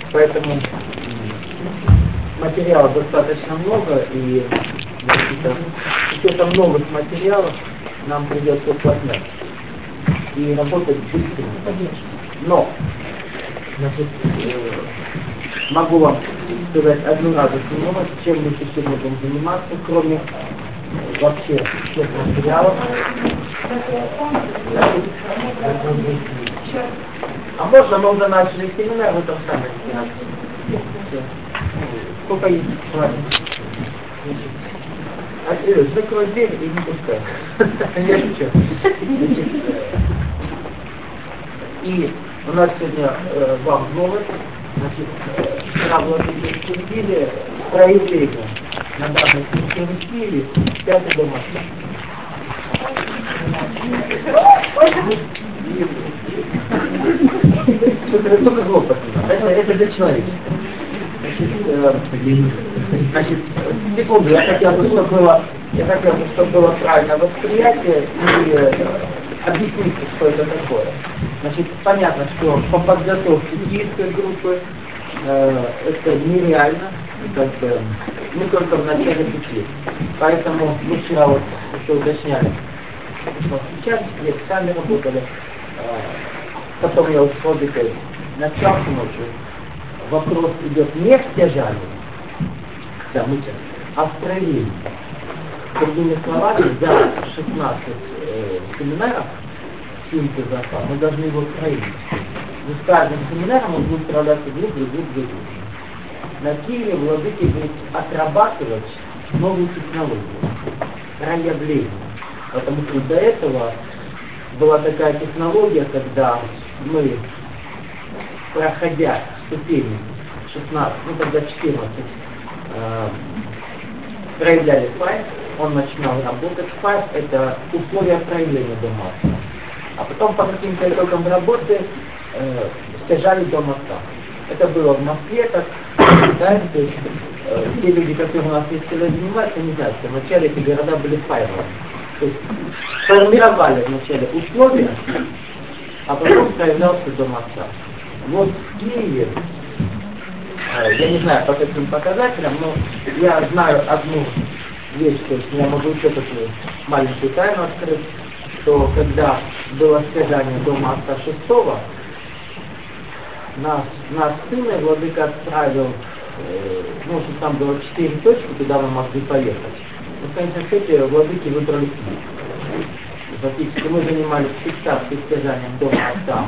Поэтому материалов достаточно много, и с учетом новых материалов нам придется уплотнять и работать быстрее. Но, значит, могу вам сказать одну радостную новость, чем мы сегодня будем заниматься, кроме вообще всех материалов. А можно, мы уже начали семинар, вы там сами разбираетесь. Сколько есть? Закрой дверь и не пускай. Я шучу. И у нас сегодня вам новость. Значит, вчера владельцы обсудили проявление на данной структуре 5 дома. Это только глупость. Это для человека. Значит, секунду, я хотел бы, чтобы было правильное восприятие и объяснить, что это такое. Значит, понятно, что по подготовке киевской группы это нереально, как бы, мы только в начале пути. Поэтому мы вчера вот еще уточняли, что сейчас сами работали, потом я ушел на час ночью. Вопрос идет не в стяжании, а в проявлении. Другими словами, за 16 семинаров синтеза мы должны его проявить. И с каждым семинаром он будет справляться глубже. На Киеве владыки будут отрабатывать новую технологию, проявление. Потому что до этого была такая технология, когда мы, проходя ступени 16, тогда 14, проявляли файл, он начинал работать. Файл — это условия проявления дома. А потом по каким-то итогам работы стяжали до моста. Это было в Москве, так, да, то есть те люди, которые у нас не хотели заниматься, не знаю, что вначале эти города были файловые. То есть формировали вначале условия, а потом проявлялся до моста. Вот в Киеве, я не знаю по каким показателям, но я знаю одну вещь, то есть я могу еще такую маленькую тайну открыть, что когда было стяжание до моста 6-го, нас сына владыка отправил, что там было 4 точки, куда мы могли поехать. В конечном счете владыки выбрали Киев. Фактически мы занимались фиксацией стяжанием до моста,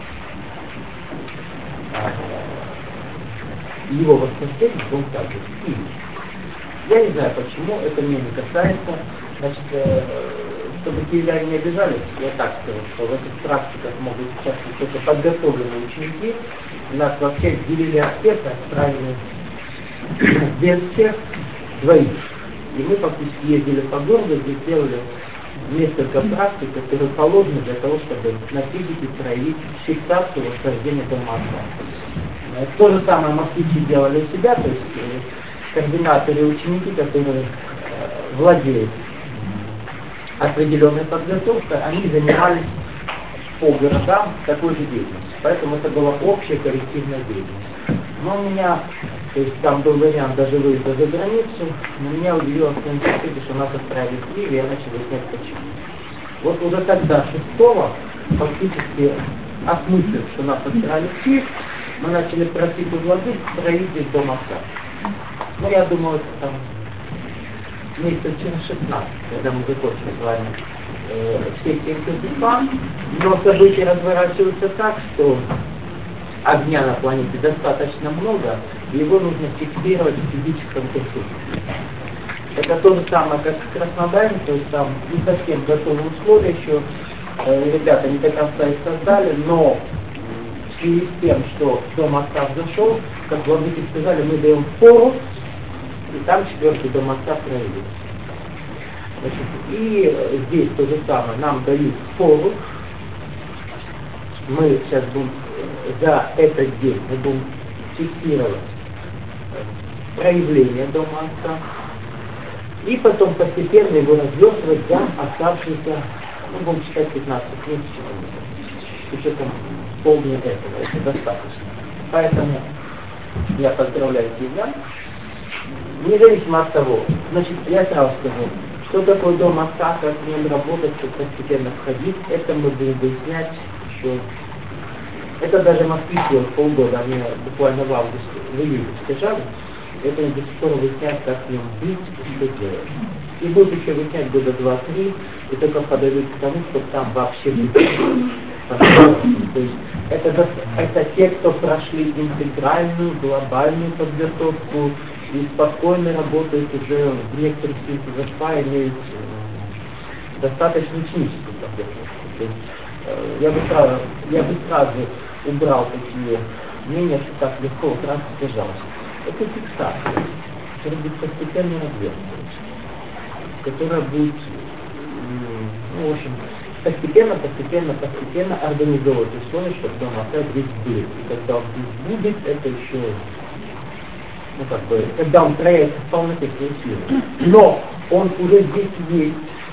его воскресенье был также в Киеве. Я не знаю почему, это меня не касается. Значит, чтобы киевляне не обижались, я так скажу, что в этих практиках могут участвовать только подготовленные ученики. Нас вообще делили от всех, отправили без всех двоих. И мы фактически ездили по городу, где сделали несколько практик, которые положены для того, чтобы на физике проявить фиксацию восхождения до моста. То же самое москвичи делали у себя, то есть координаторы и ученики, которые владеют определенной подготовкой, они занимались по городам такой же деятельностью. Поэтому это была общая коллективная деятельность. Но у меня, то есть там был вариант даже выезда за границу, но меня удивило в том числе, что нас отправили в Киев, и я начал выяснять почему. Вот уже тогда, 6-го, фактически осмыслив, что нас отправили в Киев, мы начали просить у владык проявить до моста. Ну, я думаю, это там месяца через 16, когда мы закончим с вами все эти интенсива, но события разворачиваются так, что огня на планете достаточно много, и его нужно фиксировать в физическом присутствии. Это то же самое, как в Краснодаре, то есть там не совсем готовы условия еще, ребята не до конца их создали, но в связи с тем, что дом моста зашел, как владыки сказали, мы даем фору, и там 4-й дом моста проявился. Значит, и здесь то же самое, нам дают фору, мы сейчас будем за этот день мы будем фиксировать проявление дома моста, и потом постепенно его разверстывать за оставшиеся, будем считать 15 месяцев, с учетом полдня этого, это достаточно. Поэтому Я поздравляю тебя. Независимо от того, значит, я сразу скажу, что такое дом отца, как в нем работать, как постепенно входить, это мы будем выяснять еще. Это даже москвичи полгода, они буквально в августе, в июле стяжали, это до сих пор выяснять, как в нем быть и что делать. И будут еще выяснять года 2-3, и только подойдут к тому, чтобы там вообще быть. То есть это те, кто прошли интегральную, глобальную подготовку и спокойно работают уже в некоторых случаях ЗАСПА, имеют достаточно техническую подготовку. То есть, я бы сразу убрал такие мнения, что так легко сразу сдержался. Это фиксация, которая будет постепенно развертываться, которая будет, в общем, постепенно организовывать условия, чтобы дом отца здесь был. И когда он здесь будет, это еще, когда он проявится в полноте своей силы. Но он уже здесь есть.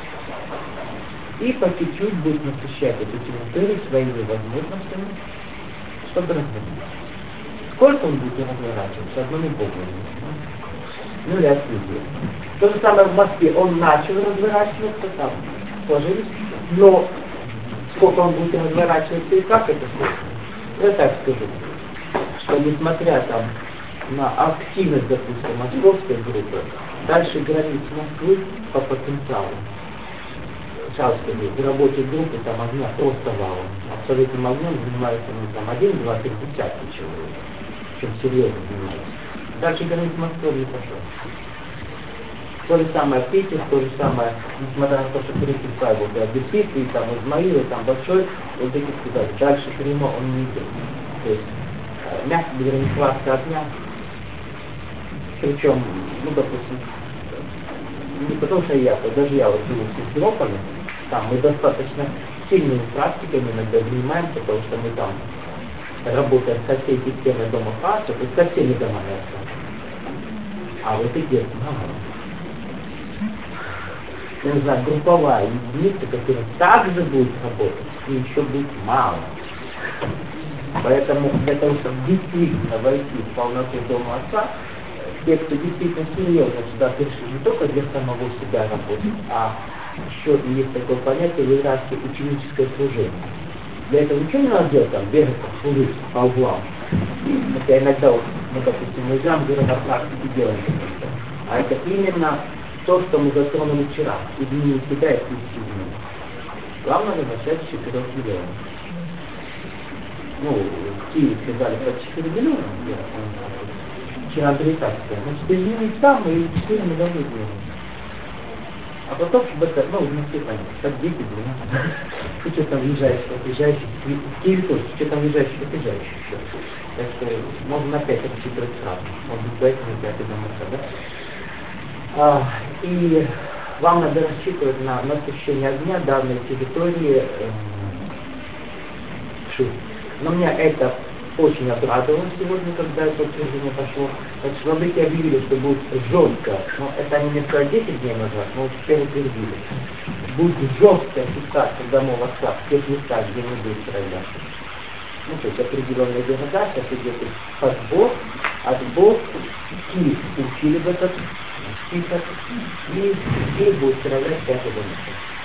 И по чуть-чуть будет насыщать эту территорию своими возможностями, чтобы развернуться. Сколько он будет разворачиваться, одному Богу не ну или отсюда. То же самое в Москве, он начал разворачиваться, там сложились, но сколько он будет разворачиваться и как это сложно. Я так скажу, что несмотря там на активность, допустим, московской группы, дальше границ Москвы по потенциалу. Сейчас в работе группы там огня просто валом. Абсолютным огнем занимается там 1, 2, 3 десятки человек. Чем серьезно занимается. Дальше границ Москвы не пошел. То же самое Питер, то же самое, несмотря на то, что пересекает вот Одессит, и там Измаил, и там Большой, вот таких сказать, дальше прямо он не идет. То есть мягкая граничная огня, причем, допустим, не потому что даже я вот живу в Симферополе, там мы достаточно сильными практиками иногда занимаемся, потому что мы там работаем со всей системой дома Фаса, то есть со всеми домами отца. А вот идет мало. Я не знаю, групповая единица, которая также будет работать, и еще будет мало. Поэтому для того, чтобы действительно войти в полноту дома отца, те, кто действительно серьезно сюда пришли, не только для самого себя работать, а еще и есть такое понятие в иерархии ученическое служение. Для этого ничего не надо делать, там, бегать, служить по углам. Хотя иногда, мы, допустим, мы играем, говорим, на практике делаем это. А это именно то, что мы затронули вчера. Изменить себя и вкусить изменить. Главное начать с 4 миллионов. В Киеве сказали про 4 миллиона, вчера американская. Значит, изменить там и 4 миллиона изменить. А потом, чтобы это, в Москве понятно, как 10, 12. Ты что там въезжаешь, отъезжаешь, в Киеве тоже, что там въезжаешь, отъезжаешь еще. Так что можно на 5 рассчитывать сразу. Может быть, поэтому 5 домашка, да? И вам надо рассчитывать на насыщение огня данной территории шум. Но меня это очень обрадовало сегодня, когда это утверждение пошло. Так что владыки объявили, что будет жестко, но это они мне сказали 10 дней назад, но теперь утвердили. Будет жесткая фиксация домов отца в тех местах, где не будет стрелять. То есть определенные города, сейчас идет отбор, Киев учили в этот список, и Киев будет стрелять 5 домов.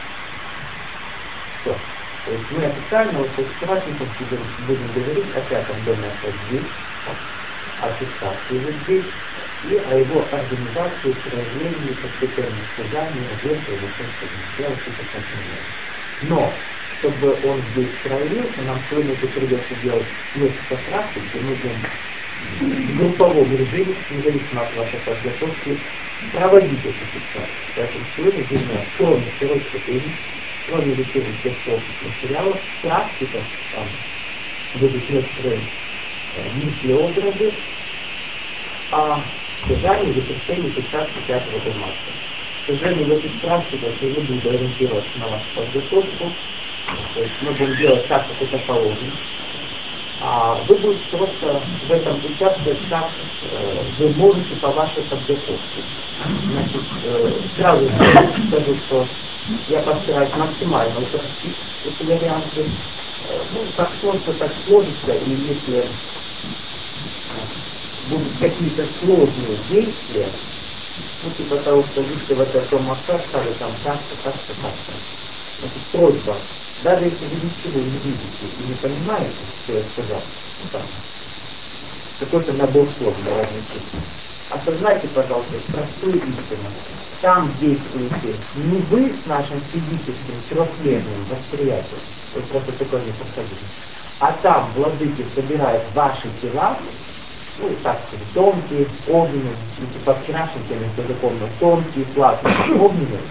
Все. То есть мы официально вот с праздником будем говорить о 5-м доме отца здесь, о фиксации вот здесь, и о его организации, проявлении, постепенном служании, жертве, или том, чтобы сделать это как но чтобы он здесь проявился, нам сегодня придется делать несколько практик, и мы будем в групповом режиме, независимо от вашей подготовки, проводить эту фиксацию. Поэтому сегодня для меня, кроме широких тем, кроме изучения всех сложных материалов, практика, там, будут некоторые мысли-образы о содержании и завершении фиксации 5-го домашнего. К сожалению, в этих практиках я не буду ориентироваться на вашу подготовку, то есть мы будем делать так, как это положено. А вы будете просто в этом участвовать, как вы можете по вашей подготовке. Значит, сразу скажу, что я постараюсь максимально упростить эти варианты. Как сложится, так сложится, и если будут какие-то сложные действия, ну, типа того, что видите, в этот дом отца стали там так-то, так-то, так-то. Значит, просьба, даже если вы ничего не видите и не понимаете, что я сказал, ну, там, какой-то набор слов на разные степени, осознайте, пожалуйста, простую истину. Там действуете не вы с нашим физическим, трехмерным восприятием, вы просто такое не подходите, а там владыки собирают ваши тела, ну, так сказать, тонкие, огненные, ну, типа вчерашним тем, кто запомнил, тонкие, сладкие, огненные,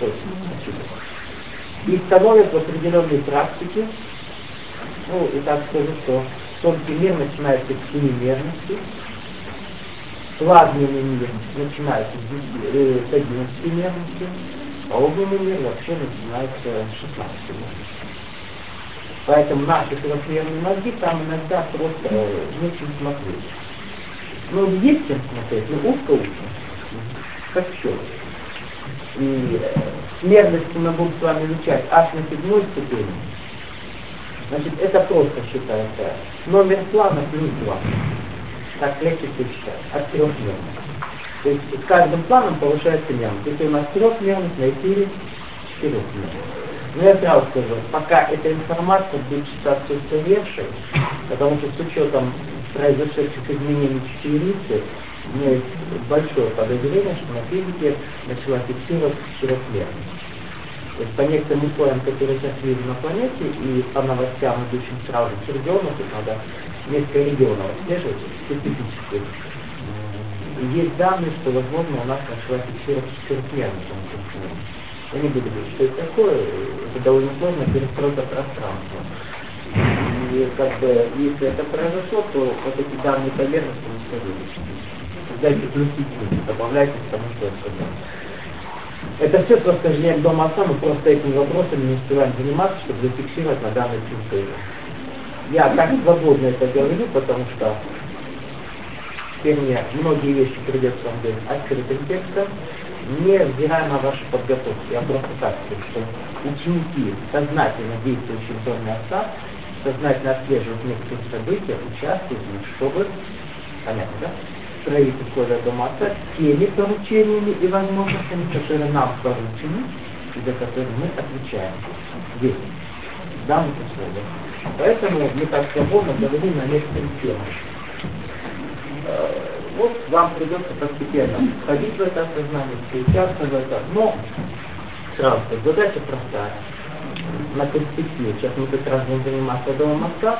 и становятся в определенной практике, ну, и так скажу, что тонкий мир начинается с 7 мерности, плазменный мир начинается с 11 мерности, а огненный мир вообще начинается с 16 мерности. Поэтому наши трехмерные мозги там иногда просто нечем смотреть. Ну, есть чем смотреть, но узко-узко, как все. И смертности мы будем с вами изучать аж на 7-й ступени. Значит, это просто считается номер плана плюс 2. Так легче все считать, от 3 мерных. То есть с каждым планом повышается мерность. Если у нас 3-мерность, на эфире 4-мерность. Но я сразу скажу, пока эта информация будет считаться устаревшей, потому что с учетом произошедших изменений частицы, у меня есть большое подозрение, что на физике начала фиксировать 4-мерность. То есть по некоторым условиям, которые сейчас видим на планете, и по новостям, идущим сразу с регионов, тут надо несколько регионов отслеживать, специфических. И есть данные, что, возможно, у нас начала фиксировать 4-мерность. Я не буду говорить, что это такое, это довольно сложно перестройка пространства. И как бы, если это произошло, то вот эти данные по мерности не скажут. Создайте плюсики, добавляйте к тому, что я сказал. Это все просто желаем дома отца, мы просто этими вопросами не успеваем заниматься, чтобы зафиксировать на данной территории. Я так свободно это говорю, потому что теперь мне многие вещи придется вам говорить открытым текстом, невзирая на вашу подготовку. Я просто так скажу, что ученики, сознательно действующие в доме отца, сознательно отслеживают некоторые события, участвуют в них, чтобы, понятно, да? Строить условия дома отца теми поручениями и возможностями, которые нам поручены, и за которые мы отвечаем здесь, в данных условиях. Поэтому мы так свободно говорим на некоторые темы. Вот вам придется постепенно входить в это осознание, встречаться в это, но сразу задача простая. На перспективу, сейчас мы как раз будем заниматься домом отца,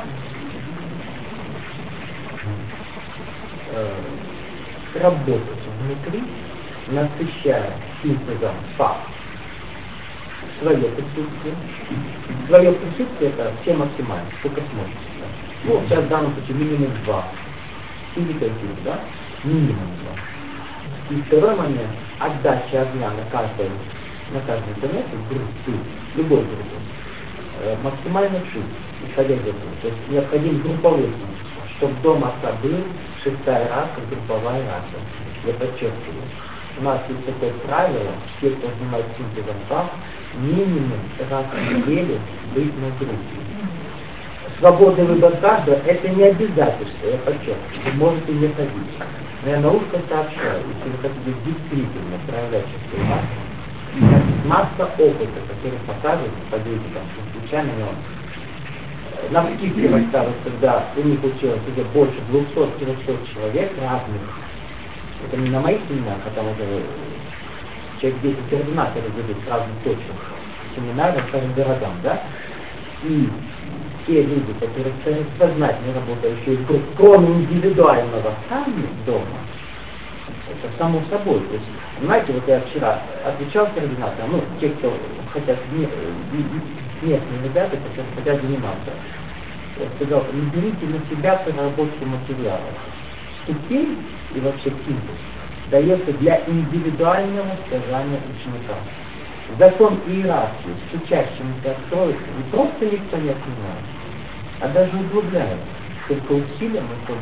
работать внутри, насыщая синтезом факт свое присутствие. Свое присутствие это все максимально, сколько сможете. Ну, сейчас в данном случае минимум 2. Физика, да? Минимум 2. И второй момент, отдача огня на каждой занятии, группы, любой группы, максимально чуть, исходя из этого. То есть необходим групповой смысл, чтобы дом отца был 6-я раса, групповая раса. Я подчеркиваю. У нас есть такое правило, все, кто занимается синтезом факт, минимум раз в неделю быть на группе. Свободный выбор каждого – это не обязательство, я подчеркиваю. Вы можете не ходить. Но я научно сообщаю, если вы хотите действительно проявлять чувство массы, масса опыта, который показывает, подойдите там, случайно, но на скидке расскажут, когда у них училось уже больше 200-300 человек разных. Это не на моих семинарах, а там уже человек 10 координаторов ведут в разных точках семинаров, скажем, городам, да? И те люди, которые сознательно работающие в группе, кроме индивидуального сами дома, это само собой. То есть, понимаете, вот я вчера отвечал координаторам, ну, те, кто хотят, местные ребята, которые хотят заниматься, я сказал, не берите на себя проработку материалов. Ступень и вообще синтез дается для индивидуального содержания ученика. Закон иерархии с учащимися строится не просто никто не отменяет, а даже углубляет. Только усилием мы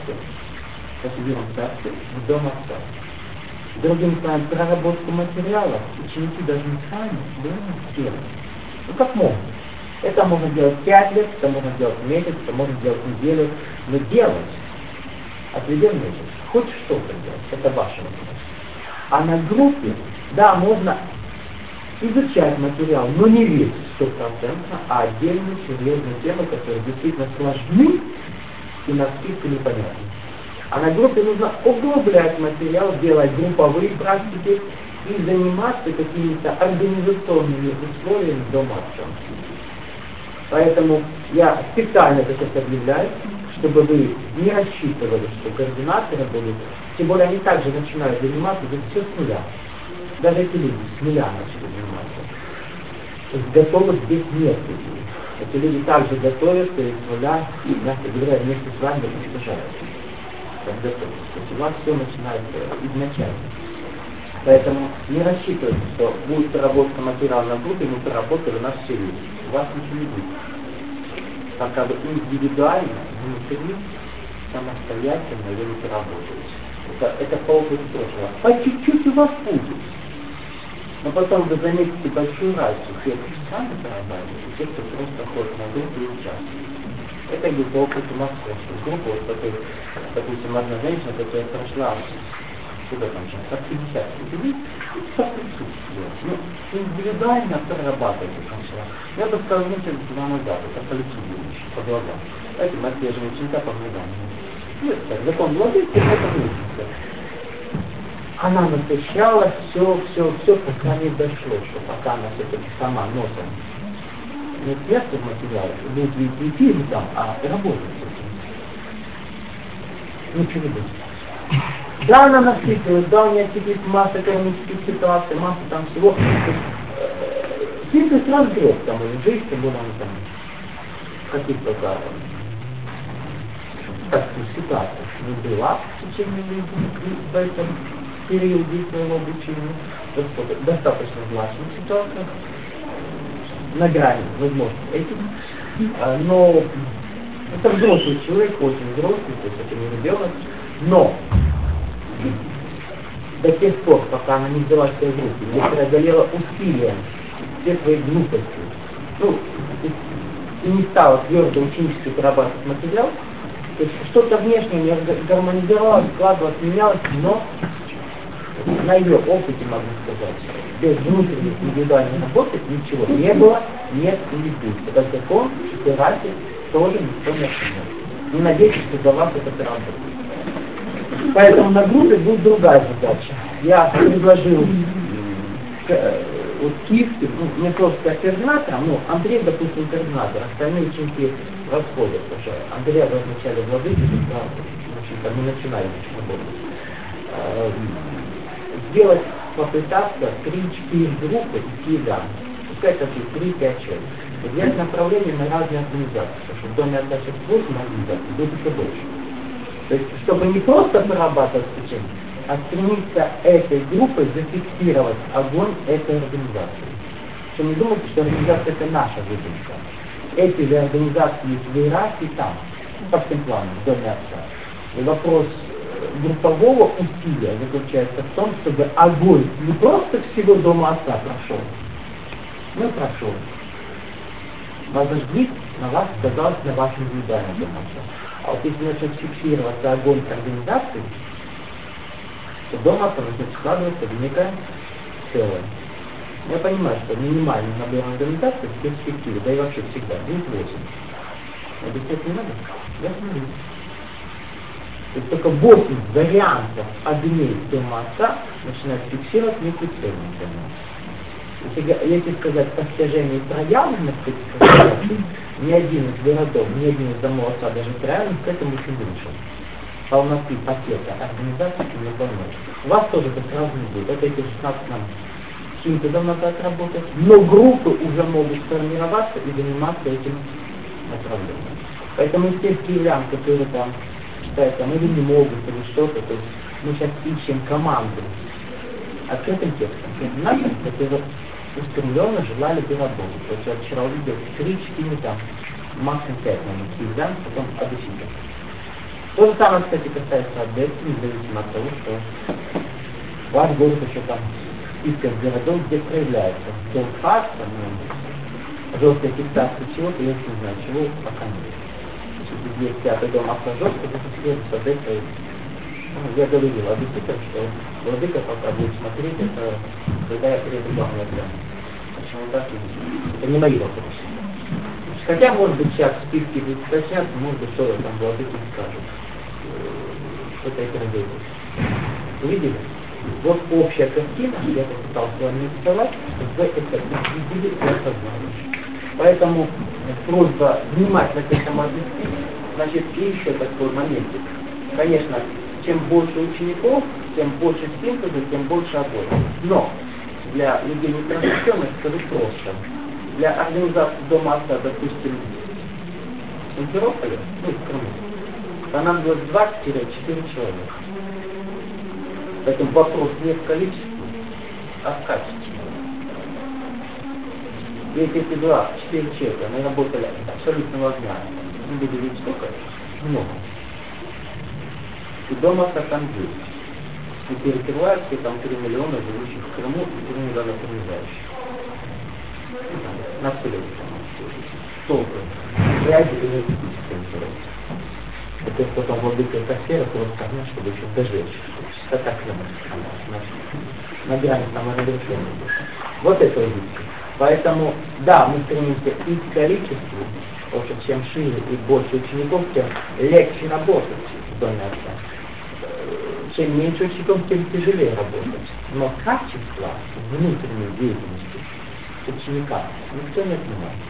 в царстве в дом отца. Другим словом, проработку материалов ученики должны сами сделать. Ну как могут. Это можно делать 5 лет, это можно делать месяц, это можно делать неделю, но делать. отведем месяц. Хоть что-то делать, это ваше вопрос. А на группе, да, можно изучать материал, но не весь 100%, а отдельную серьезную тему, которые действительно сложны и на скидку непонятны. А на группе нужно углублять материал, делать групповые практики и заниматься какими-то организационными условиями дома в чем. Поэтому я специально это сейчас объявляю, чтобы вы не рассчитывали, что координаторы будут, тем более они также начинают заниматься, это все с нуля. Даже эти люди с нуля начали заниматься. То есть готовых здесь нет людей. Эти люди также готовятся и с нуля, мягко говоря, вместе с вами уничтожают. То есть у вас все начинается изначально. Поэтому не рассчитывайте, что будет проработка материала на группе, мы проработали наш сервис. У вас ничего не будет. Пока вы индивидуально, внутри, самостоятельно вы не проработаете. Это по опыту прошлого. По чуть-чуть у вас будет. Но потом вы заметите большую разницу тех, кто сами прорабатывают, и тех, кто просто ходит на группу и участвует. Это я говорю по опыту московской группы. Вот такой, допустим, одна женщина, которая прошла куда там сейчас, от 50 людей, по присутствию. Ну, индивидуально прорабатывать это начала. Я бы сказал, месяц два назад, это по лицу видишь, по глазам. Этим отслеживаем ученика по глазам. Ну, это так, закон владыки, это выучится. Она насыщалась, все, пока не дошло, что пока она все-таки сама носом не сверху в материале, будет видеть фильм там, а работать с этим. Ничего не будет. Да, она насытилась, да, у меня теперь масса экономических ситуаций, масса там всего. Синтез разгреб там и жизнь, тем более он там каких-то ситуаций не была в течение в этом периоде своего обучения. Достаточно властных ситуациях, на грани, возможно, этим. Но это взрослый человек, очень взрослый, то есть это не ребенок, но до тех пор, пока она не взяла себя в руки, не преодолела усилия все свои глупости, ну, и не стала твердо ученически прорабатывать материал, то есть что-то внешнее не гармонизировалось, складывалось, менялось, но на ее опыте, могу сказать, без внутренней индивидуальной работы ничего не было, нет и не будет. Это закон, что расе тоже никто не отменял. Не надейтесь, что за вас это работает. Поэтому на группе будет другая задача. Я предложил вот Киевским, ну, не просто как координатором, но Андрей, допустим, координатор, остальные ученики расходят, потому что Андрея в начале владыки, в общем-то, мы начинали работать. Сделать, попытаться 3-4 группы идти да. Пускай это будет 3-5 человек. Взять направление на разные организации, потому что в доме отдачи 8 организаций будет еще больше. То есть, чтобы не просто прорабатывать течение, а стремиться этой группой зафиксировать огонь этой организации. Что не думайте, что организация это наша выдумка. Эти же организации есть в Ираке и там, по всем планам, в доме отца. И вопрос группового усилия заключается в том, чтобы огонь не просто всего дома отца прошел, но прошел. Возожгли на вас, сказалось на вашем индивидуальном доме отца. А вот если начнет фиксироваться огонь организации, то дом отца начнет складываться в некое целое. Я понимаю, что минимальный набор организаций в перспективе, да и вообще всегда, будет 8. Но без этого не надо. Я смотрю. То есть только 8 вариантов огней дома отца начинают фиксировать некую цельность. Если сказать достижение проявленных этих организаций, ни один из городов, ни один из домов отца, даже проявленных, к этому очень ближе. Полноты пакета организаций не полноты. У вас тоже это сразу не будет. Это эти 16 нам синтезом назад работать, но группы уже могут сформироваться и заниматься этим направлением. Поэтому из тех киевлян, которые там считают, там, или не могут, или что-то, то есть мы сейчас ищем команду открытым текстом, нашим, которые устремленно желали бы работать. То есть я вчера увидел 3-4, там, максимум 5, наверное, киевлян, потом обучитель. То же самое, кстати, касается Одессы, независимо от того, что ваш город еще там списках городов, где проявляется долг-факт, жесткая фиксация чего-то, я не знаю, чего пока нет. Если есть 5-й дом автожестко, то это следует с Одессой Я говорил объяснителям, что владыка пока будет смотреть, это когда я приеду главный экзамен. Почему так? Это не мои вопросы. Хотя, может быть, сейчас в списке будет уточняться, может быть, что там владыки скажут. Что-то это надеюсь. Увидели? Вот общая картина, я попытался с вами нарисовать, чтобы вы это видели и осознали. Поэтому просьба внимательно к этому отнестись. Значит, и еще такой моментик. Конечно, чем больше учеников, тем больше синтеза, тем больше работы. Но для людей непросвещенных скажу просто. Для организации дома отца, допустим, в Симферополе, ну, в Крыму, понадобилось 20-4 человека. Поэтому вопрос не в количестве, а в качестве. Если эти 2-4 человека, они работали абсолютного дня, не буду видеть сколько, много. И дома там есть. И перекрывают все там 3 миллиона живущих в Крыму и 3 миллиона приезжающих. На все люди там. Толку. Связи и энергетическая. Это потом владыка атмосферы просто сказать, чтобы еще дожечь. Это так на грани саморазрушения. Вот это видите. Поэтому, да, мы стремимся и к количеству, потому что чем шире и больше учеников, тем легче работать в доме отца. Чем меньше учеников, тем тяжелее работать. Но качество внутренней деятельности ученика никто не отнимает.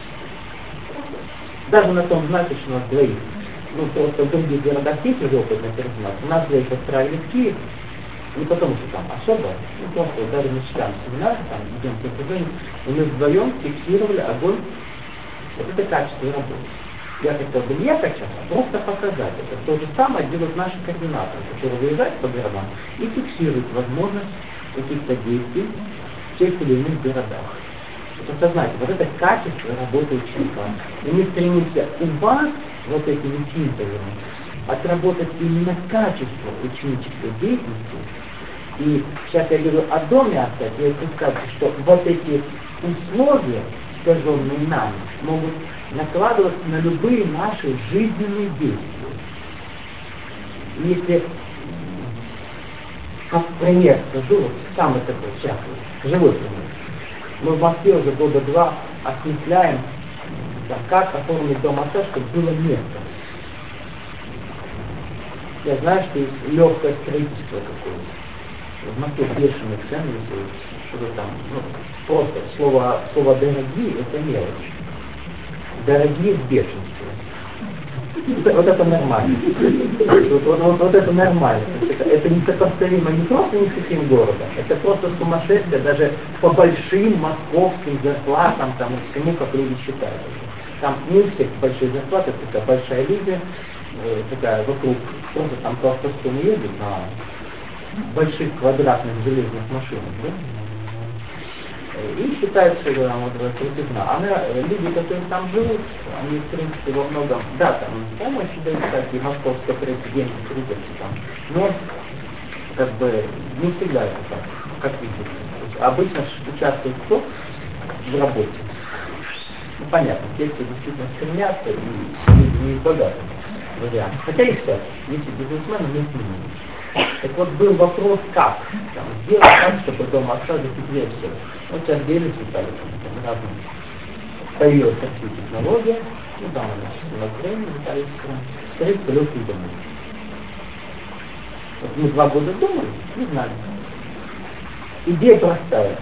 Даже на том знаете, что у нас двоих, ну просто в других городах есть уже опытная координация. У нас двоих отправили в Киев, не потому что там особо, ну просто даже мы читаем семинар, там идем по окружению, и мы вдвоем фиксировали огонь. Вот это качество работы. Я хотел бы не качать, а просто показать это. То же самое делают наши координаторы, которые выезжают по городам и фиксируют возможность каких-то действий в тех или иных городах. Вот осознайте, вот это качество работы ученика. И мы стремимся у вас вот этими синтезами отработать именно качество ученической деятельности. И сейчас я говорю о доме отца, и представьте, что вот эти условия, сказанные нами, могут накладываться на любые наши жизненные действия. Если, как пример скажу, вот самый такой частный, живой пример. Мы в Москве уже года 2 осмысляем, как оформить дом отца, чтобы было место. Я знаю, что есть легкое строительство какое-то. В Москве бешеные цены, что-то там, ну, просто слово «дорогие» — это мелочь. Дорогие в бешенстве. Вот это нормально. Вот это нормально. Это несопоставимо не просто ни с каким городом, это просто сумасшествие даже по большим московским зарплатам, там, и всему, как люди считают. Там не у всех большие зарплаты, это такая большая линия, такая вокруг, просто там по автостому ездит на больших квадратных железных машинах, да? И считают, что она вот крутизна. Люди, которые там живут, они, в принципе, во многом, да, там помощь дают, кстати, московское президентство крутится там, но, как бы, не всегда это так, как видите. Обычно участвует кто в работе. Ну, понятно, те, кто действительно стремятся и не богаты вариант. Хотя и все, если бизнесмены, не изменились. Так вот был вопрос, как там, сделать так, чтобы дом отца закипелся. Вот сейчас делятся разные. Появилась такая технология, ну там она на Украине, в Италии, строительство легких домов. Вот мы 2 года думали, не знали. Идея простая.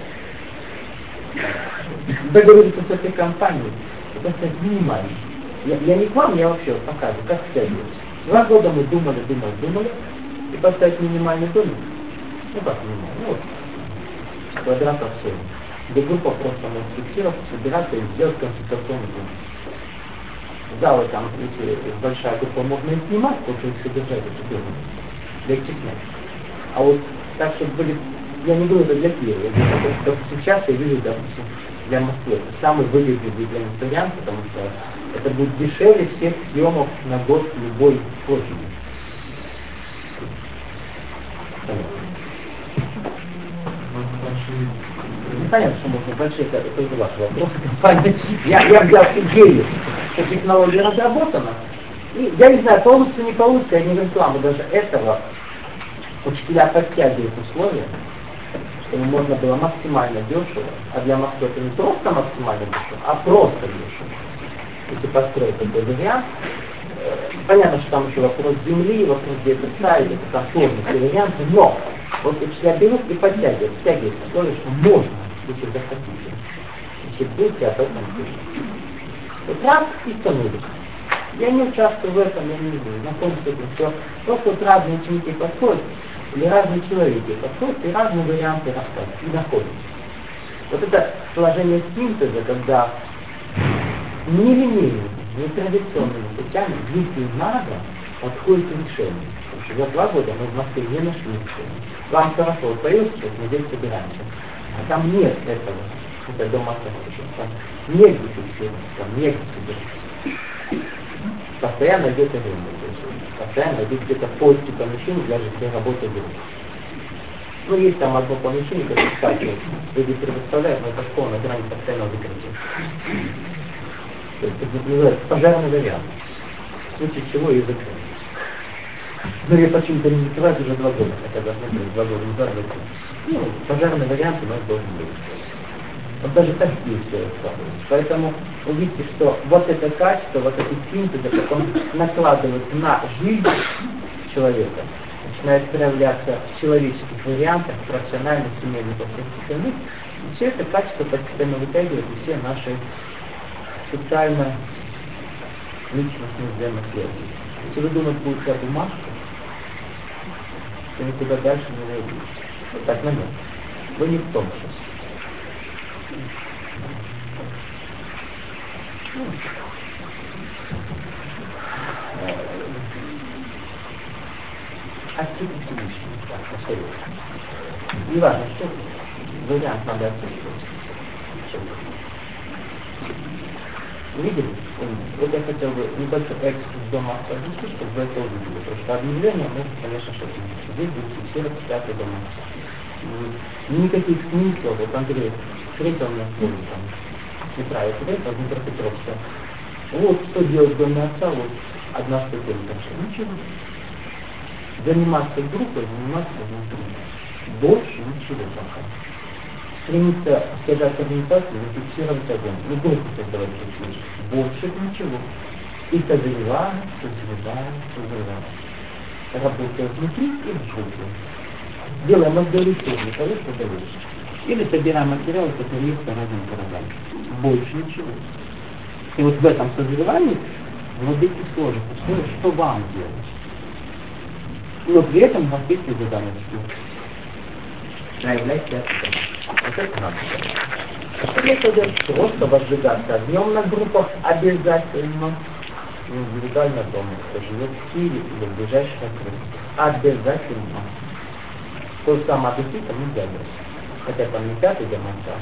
Договориться с этой компанией, это минимально. Я не к вам, я вообще показываю, как все делать. 2 года мы думали, и поставить минимальный домик, ну как минимальный, ну вот, квадратов 7, где группа просто может фиксироваться, собираться и сделать консультационный дом. Залы там, если большая группа, можно и снимать, потому что их содержать это дома, легче снять. А вот так, чтобы были, я не говорю это для Киева, я говорю, что сейчас я вижу, допустим, для Москвы, это самый выгодный для них вариант, потому что это будет дешевле всех съемок на год любой площади. Понятно, что можно большие, это уже ваш вопрос. Я взял идею, что технология разработана. И я не знаю, получится, не получится, я не рекламу даже этого. Учителя подтягивают условия, чтобы можно было максимально дешево, а для Москвы это не просто максимально дешево, а просто дешево. Если построить такой вариант, понятно, что там еще вопрос земли, вопрос где-то ставить, это там сложные варианты, но вот учителя берут и подтягивают условия, что можно, если захотите. Если будете об этом пишите. Вот раз и становится. Я не участвую в этом, я не знаю, находится это все. Просто вот разные ученики подходят, или разные человеки подходят, и разные варианты рассказывают, и находятся. Вот это положение синтеза, когда нелинейными, нетрадиционными путями, если надо, подходит к решению. Потому что за 2 года мы в Москве не нашли решения. Вам хорошо, вот появился, мы здесь собираемся. А там нет этого. Это дома там негде фиксироваться, там негде собираться. Постоянно где-то время, постоянно где-то поиски помещений для работы группы. Ну, есть там одно помещение, которое, кстати, люди предоставляют, но это школа на грани постоянного закрытия. То есть это называется пожарный вариант. В случае чего ее закрыли. Но я почему-то не закрывать уже 2 года, хотя должны были 2 года назад закрыть. Ну, пожарный вариант у нас должен быть. Вот даже такие все складываются. Поэтому увидите, что вот это качество, вот эти синтезы, как он накладывает на жизнь человека, начинает проявляться в человеческих вариантах, профессиональных, семейных, остальных. И все это качество постепенно вытягивает и все наши социально-личностные взаимосвязи. Если вы думаете, будет вся бумажка, то никуда дальше не найдете. Вот так намек. Вы не в том сейчас. Отсюда Всевышний, так, посоветую. Не важно, что вариант надо отсутствовать. Видели? Вот я хотел бы небольшой экскурс дома провести, чтобы вы это увидели. Потому что объявление можно, конечно, что здесь будет фиксировать 5-й дома. Никаких смыслов, вот Андрей встретил меня в поле, там, с утра я встретил, в Днепропетровске. Вот что делать в доме отца, вот одна ступенька. Ничего. Заниматься группой, заниматься внутри. Больше ничего пока. Стремиться сказать организацию, зафиксировать огонь. И группу создавать такие. Больше ничего. И созреваем, созреваем. Работая внутри и в группе. Делаем отдалечение для того, чтобы лучше. Или собираем материалы, которые есть по разным городам. Больше ничего. И вот в этом созревании владыки сложат условия, что вам делать. Но при этом у вас есть задание. Проявляйте это. Вот это надо делать. Это просто возжигаться огнем на группах обязательно. Индивидуально дома, кто живет в Киеве или в ближайших окрестностях. Обязательно. То же самое аппетитом нельзя делать. Хотя там не 5-й демонстрация.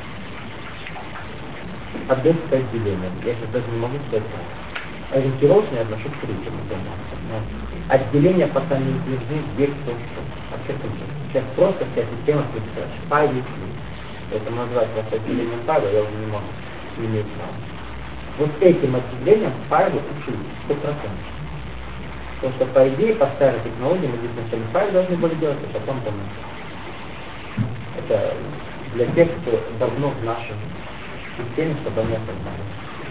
Одесское отделение. Я сейчас даже не могу сказать. Ориентировочно я отношусь к 3-му демонстрации. Отделение пока не утверждено, где кто что. Вообще сейчас просто вся система представляет. Файлы. Это называть просто отделением файла, я уже не могу. Не имею права. Вот этим отделением файлы учились 100%. Потому что, по идее, по старой технологии мы здесь вначале файл должны были делать, а потом дома. Это для тех, кто давно в нашей системе, чтобы они осознали.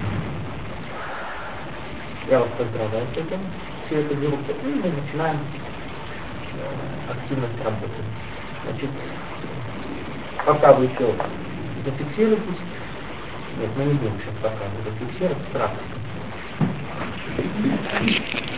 Я вас поздравляю с этим, всю эту группу, и мы начинаем активность работы. Значит, пока вы еще зафиксируетесь, нет, мы не будем сейчас пока зафиксировать практику.